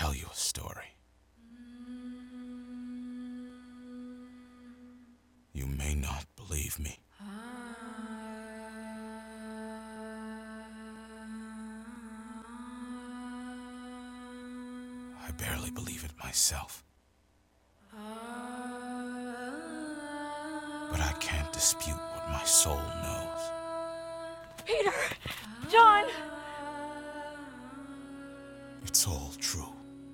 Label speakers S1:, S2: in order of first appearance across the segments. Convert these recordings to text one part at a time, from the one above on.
S1: tell you a story. You may not believe me. I barely believe it myself. But I can't dispute what my soul knows.
S2: Peter! John!
S1: It's all true.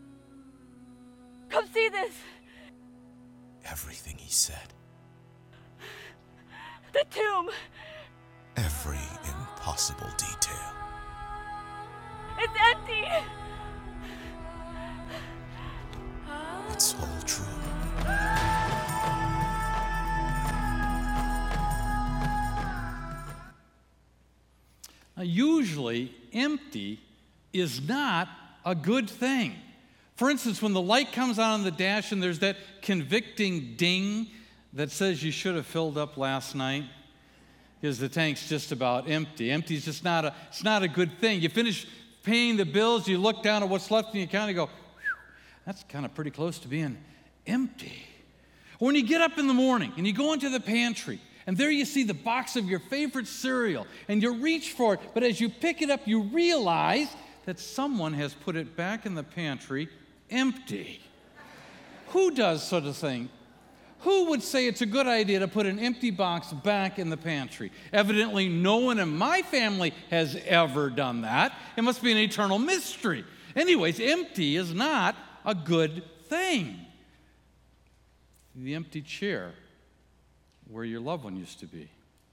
S2: Come see this!
S1: Everything he said.
S2: The tomb!
S1: Every impossible detail.
S2: It's empty!
S1: It's all true.
S3: Now, usually, empty is not a good thing. For instance, when the light comes on in the dash and there's that convicting ding that says you should have filled up last night, because the tank's just about empty. Empty is just not a good thing. You finish paying the bills, you look down at what's left in the account, and you go, that's kind of pretty close to being empty. Or when you get up in the morning and you go into the pantry, and there you see the box of your favorite cereal, and you reach for it, but as you pick it up, you realize that someone has put it back in the pantry empty. Who does such a thing? Who would say it's a good idea to put an empty box back in the pantry? Evidently, no one in my family has ever done that. It must be an eternal mystery. Anyways, empty is not a good thing. The empty chair where your loved one used to be.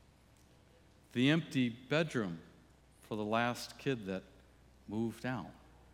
S3: The empty bedroom for the last kid that moved out.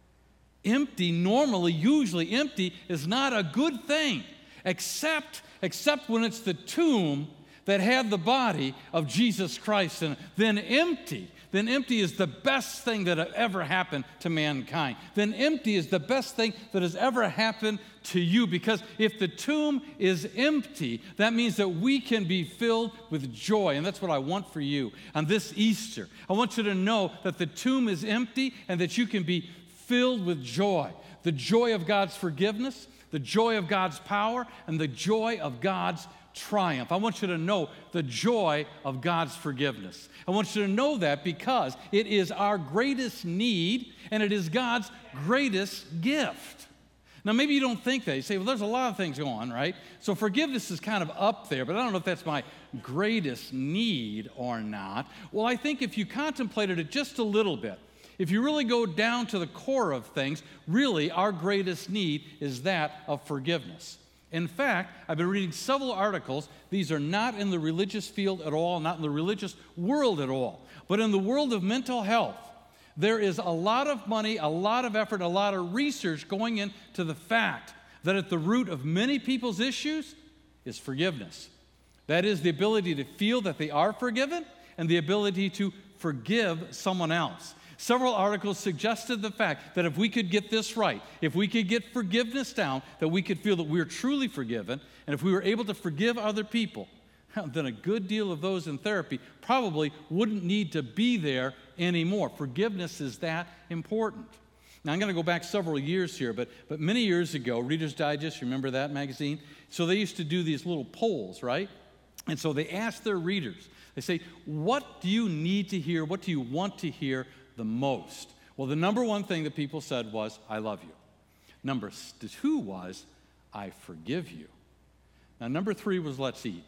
S3: Empty, normally, usually empty, is not a good thing, except when it's the tomb that had the body of Jesus Christ in it. Then empty is the best thing that ever happened to mankind. Then empty is the best thing that has ever happened to you, because if the tomb is empty, that means that we can be filled with joy, and that's what I want for you on this Easter. I want you to know that the tomb is empty and that you can be filled with joy. The joy of God's forgiveness, the joy of God's power, and the joy of God's triumph. I want you to know the joy of God's forgiveness. I want you to know that because it is our greatest need and it is God's greatest gift. Now, maybe you don't think that. You say, well, there's a lot of things going on, right? So forgiveness is kind of up there, but I don't know if that's my greatest need or not. Well, I think if you contemplated it just a little bit, if you really go down to the core of things, really our greatest need is that of forgiveness. In fact, I've been reading several articles. These are not in the religious field at all, not in the religious world at all, but in the world of mental health. There is a lot of money, a lot of effort, a lot of research going into the fact that at the root of many people's issues is forgiveness. That is the ability to feel that they are forgiven and the ability to forgive someone else. Several articles suggested the fact that if we could get this right, if we could get forgiveness down, that we could feel that we're truly forgiven, and if we were able to forgive other people, then a good deal of those in therapy probably wouldn't need to be there anymore. Forgiveness is that important. Now, I'm going to go back several years here, but many years ago, Reader's Digest, remember that magazine? So they used to do these little polls, right? And so they asked their readers, they say, what do you need to hear? What do you want to hear the most? Well, the number one thing that people said was, I love you. Number two was, I forgive you. Now, number three was, let's eat.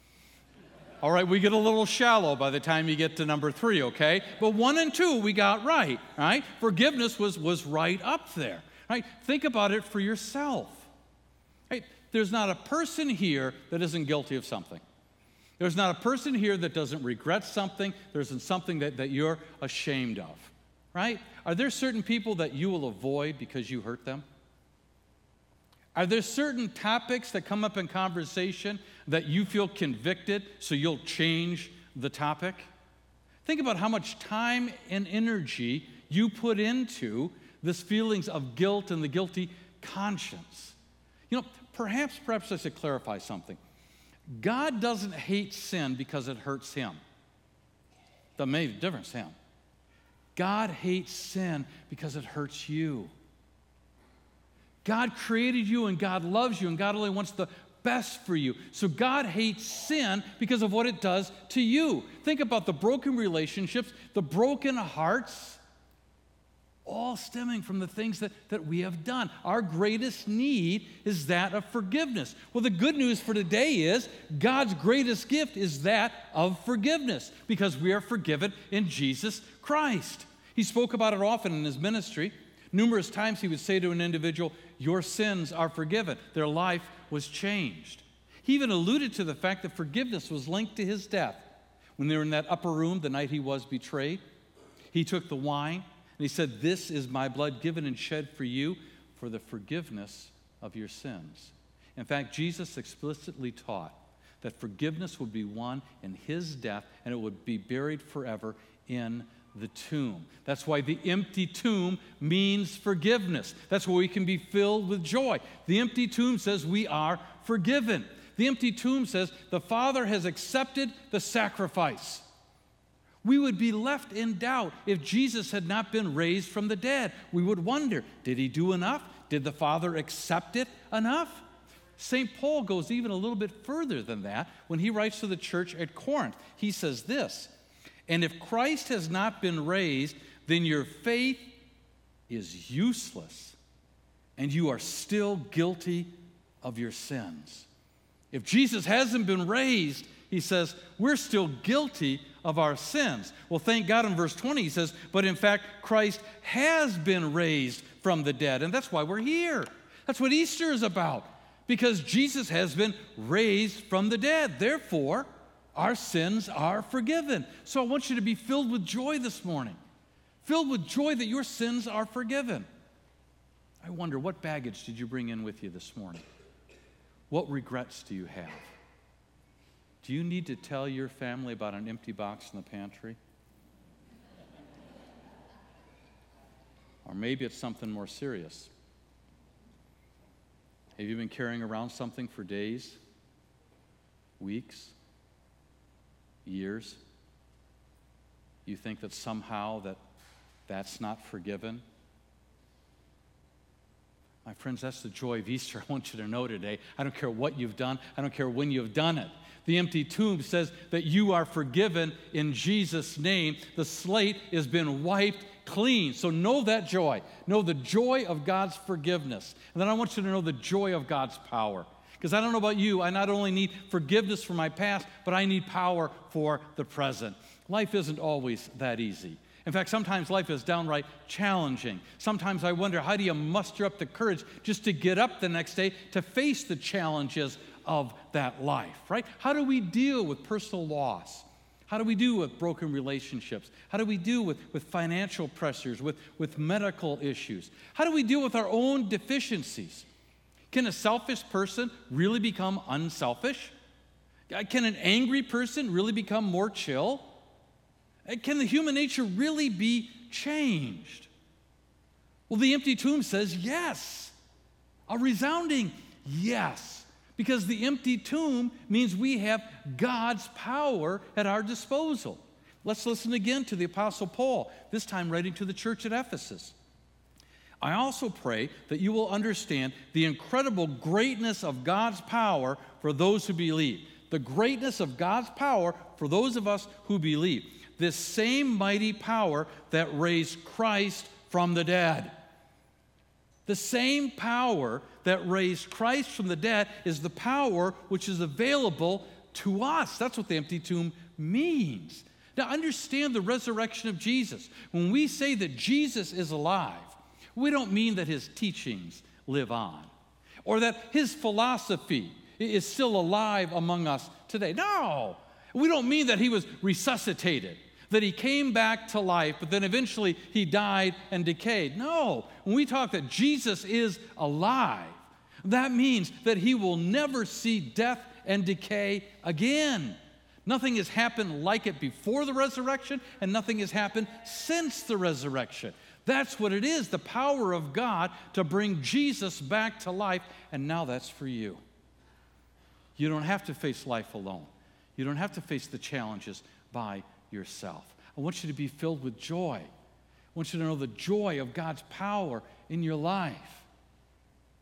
S3: All right, we get a little shallow by the time you get to number three, okay? But one and two we got right? Forgiveness was right up there, right? Think about it for yourself, right? There's not a person here that isn't guilty of something. There's not a person here that doesn't regret something. There isn't something that you're ashamed of, right? Are there certain people that you will avoid because you hurt them? Are there certain topics that come up in conversation that you feel convicted, so you'll change the topic? Think about how much time and energy you put into this feelings of guilt and the guilty conscience. You know, perhaps I should clarify something. God doesn't hate sin because it hurts him. That made a difference to him. God hates sin because it hurts you. God created you and God loves you and God only wants the best for you. So God hates sin because of what it does to you. Think about the broken relationships, the broken hearts, all stemming from the things that we have done. Our greatest need is that of forgiveness. Well, the good news for today is God's greatest gift is that of forgiveness because we are forgiven in Jesus Christ. He spoke about it often in his ministry. Numerous times he would say to an individual, "Your sins are forgiven." Their life was changed. He even alluded to the fact that forgiveness was linked to his death. When they were in that upper room the night he was betrayed, he took the wine and he said, "This is my blood given and shed for you for the forgiveness of your sins." In fact, Jesus explicitly taught that forgiveness would be won in his death and it would be buried forever in the tomb. That's why the empty tomb means forgiveness. That's why we can be filled with joy. The empty tomb says we are forgiven. The empty tomb says the Father has accepted the sacrifice. We would be left in doubt if Jesus had not been raised from the dead. We would wonder, did he do enough? Did the Father accept it enough? St. Paul goes even a little bit further than that when he writes to the church at Corinth. He says this, "And if Christ has not been raised, then your faith is useless, and you are still guilty of your sins." If Jesus hasn't been raised, he says, we're still guilty of our sins. Well, thank God in verse 20 he says, but in fact, Christ has been raised from the dead, and that's why we're here. That's what Easter is about, because Jesus has been raised from the dead. Therefore, our sins are forgiven. So I want you to be filled with joy this morning, filled with joy that your sins are forgiven. I wonder, what baggage did you bring in with you this morning? What regrets do you have? Do you need to tell your family about an empty box in the pantry? Or maybe it's something more serious. Have you been carrying around something for days, weeks, years? You think that somehow that's not forgiven? My friends, that's the joy of Easter. I want you to know today. I don't care what you've done. I don't care when you've done it. The empty tomb says that you are forgiven in Jesus' name. The slate has been wiped clean. So know that joy. Know the joy of God's forgiveness. And then I want you to know the joy of God's power. Because I don't know about you, I not only need forgiveness for my past, but I need power for the present. Life isn't always that easy. In fact, sometimes life is downright challenging. Sometimes I wonder, how do you muster up the courage just to get up the next day to face the challenges of that life, right? How do we deal with personal loss? How do we deal with broken relationships? How do we deal with financial pressures, with medical issues? How do we deal with our own deficiencies? Can a selfish person really become unselfish? Can an angry person really become more chill? Can the human nature really be changed? Well, the empty tomb says yes, a resounding yes, because the empty tomb means we have God's power at our disposal. Let's listen again to the Apostle Paul, this time writing to the church at Ephesus. I also pray that you will understand the incredible greatness of God's power for those who believe. The greatness of God's power for those of us who believe. This same mighty power that raised Christ from the dead. The same power that raised Christ from the dead is the power which is available to us. That's what the empty tomb means. Now understand the resurrection of Jesus. When we say that Jesus is alive, we don't mean that his teachings live on, or that his philosophy is still alive among us today. No, we don't mean that he was resuscitated, that he came back to life, but then eventually he died and decayed. No, when we talk that Jesus is alive, that means that he will never see death and decay again. Nothing has happened like it before the resurrection, and nothing has happened since the resurrection. That's what it is, the power of God to bring Jesus back to life, and now that's for you. You don't have to face life alone. You don't have to face the challenges by yourself. I want you to be filled with joy. I want you to know the joy of God's power in your life.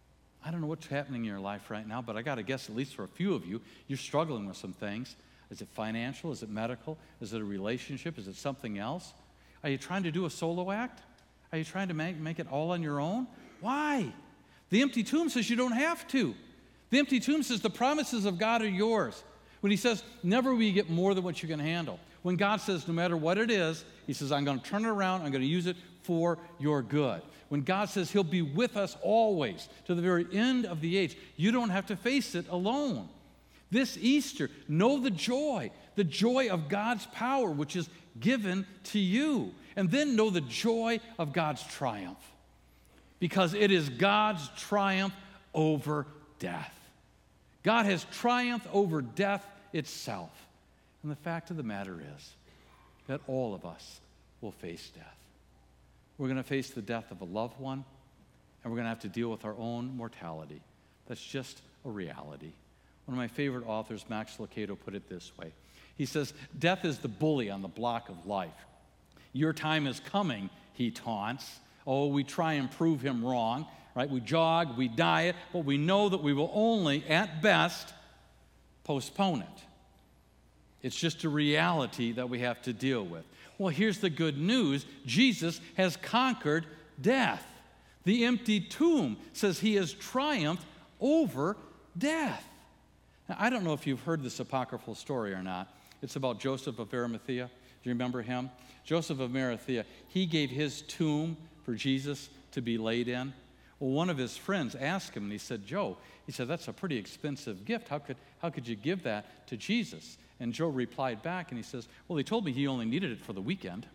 S3: I don't know what's happening in your life right now, but I got to guess, at least for a few of you, you're struggling with some things. Is it financial? Is it medical? Is it a relationship? Is it something else? Are you trying to do a solo act? Are you trying to make it all on your own? Why? The empty tomb says you don't have to. The empty tomb says the promises of God are yours. When he says, never will you get more than what you can handle. When God says, no matter what it is, he says, I'm going to turn it around, I'm going to use it for your good. When God says he'll be with us always to the very end of the age, you don't have to face it alone. This Easter, know the joy of God's power, which is given to you. And then know the joy of God's triumph, because it is God's triumph over death. God has triumphed over death itself. And the fact of the matter is that all of us will face death. We're going to face the death of a loved one, and we're going to have to deal with our own mortality. That's just a reality. One of my favorite authors, Max Lucado, put it this way. He says, death is the bully on the block of life. Your time is coming, he taunts. Oh, we try and prove him wrong, right? We jog, we diet, but we know that we will only, at best, postpone it. It's just a reality that we have to deal with. Well, here's the good news. Jesus has conquered death. The empty tomb says he has triumphed over death. Now, I don't know if you've heard this apocryphal story or not. It's about Joseph of Arimathea. Do you remember him? Joseph of Arimathea, he gave his tomb for Jesus to be laid in. Well, one of his friends asked him, and he said, Joe, he said, that's a pretty expensive gift. How could you give that to Jesus? And Joe replied back, and he says, well, he told me he only needed it for the weekend.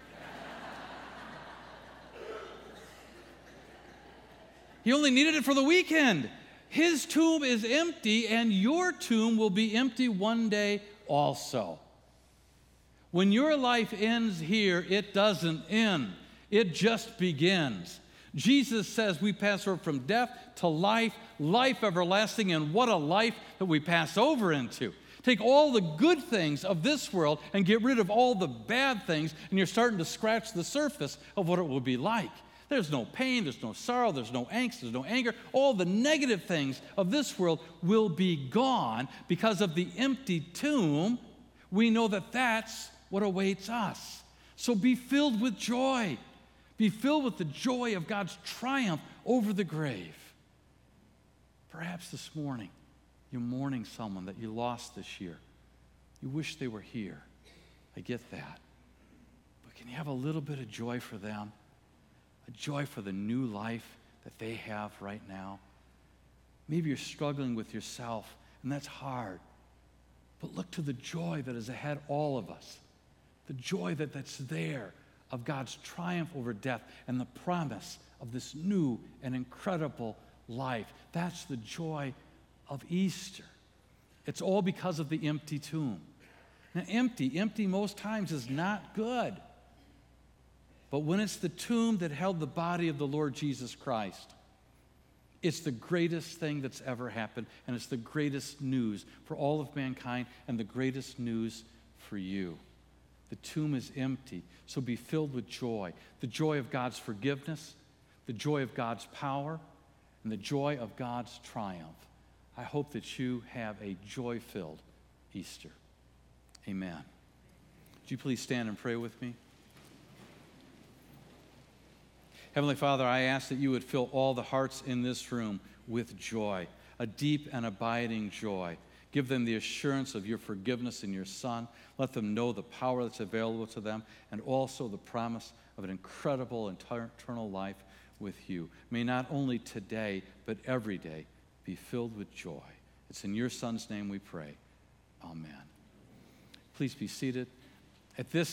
S3: He only needed it for the weekend. His tomb is empty, and your tomb will be empty one day also. When your life ends here, it doesn't end. It just begins. Jesus says we pass over from death to life, life everlasting, and what a life that we pass over into. Take all the good things of this world and get rid of all the bad things, and you're starting to scratch the surface of what it will be like. There's no pain, there's no sorrow, there's no angst, there's no anger. All the negative things of this world will be gone because of the empty tomb. We know that that's what awaits us. So be filled with joy. Be filled with the joy of God's triumph over the grave. Perhaps this morning you're mourning someone that you lost this year. You wish they were here. I get that. But can you have a little bit of joy for them? A joy for the new life that they have right now? Maybe you're struggling with yourself, and that's hard. But look to the joy that is ahead all of us. The joy that's there of God's triumph over death and the promise of this new and incredible life. That's the joy of Easter. It's all because of the empty tomb. Now, empty most times is not good. But when it's the tomb that held the body of the Lord Jesus Christ, it's the greatest thing that's ever happened, and it's the greatest news for all of mankind and the greatest news for you. The tomb is empty, so be filled with joy. The joy of God's forgiveness, the joy of God's power, and the joy of God's triumph. I hope that you have a joy-filled Easter. Amen. Would you please stand and pray with me? Heavenly Father, I ask that you would fill all the hearts in this room with joy, a deep and abiding joy. Give them the assurance of your forgiveness in your Son. Let them know the power that's available to them, and also the promise of an incredible eternal life with you. May not only today, but every day be filled with joy. It's in your Son's name we pray. Amen. Please be seated. At this